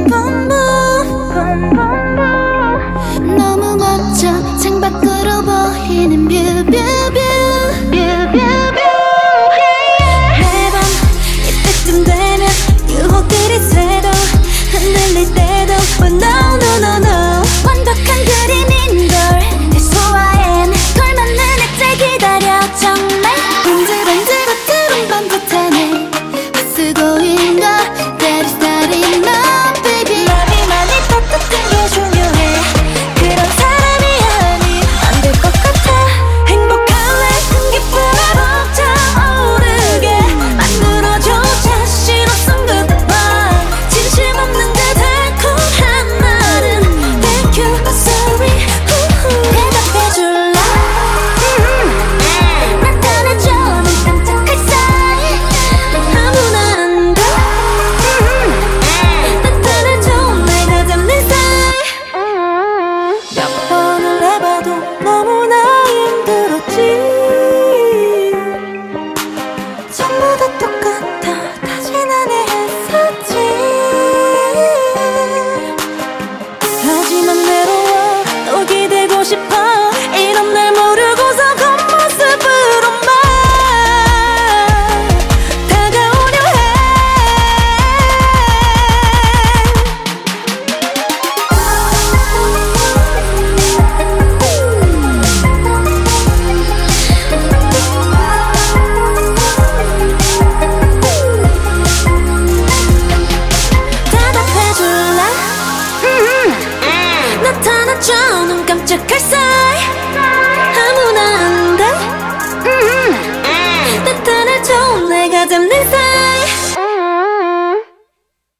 너무 멋져 창밖으로 보이는 뷰뷰뷰 매번 이때쯤 되면 유혹들이 쇠도 흔들릴 때도 But no no no no 완벽한 그림인걸 내 소화엔 걸맞는 액체 기다려 정말 번들번들 거칠은 반듯하네 헛수고인가 That is not enough baby 마음이 따뜻한 게 중요해 그런 사람이 아니 안 될 것 같아 행복할래 큰 기쁨에 벅차오르게 만들어줘 자신 없음 goodbye 진심 없는 그 달콤한 말은 Thank you but sorry 대답해줄래 나타나줘 눈 깜짝할 사이 아무나 안돼 나타나줘 날 다잡는 사이 몇 번을 해봐도 너무나 힘들었지 전부 다 똑같아 다시 난 애했었지 하지만 외로워 또 기대고 싶어 이런 날 모르고서 겉모습으로만 다가오려 해 대답해줄래 나타나줘 눈 깜짝할 사이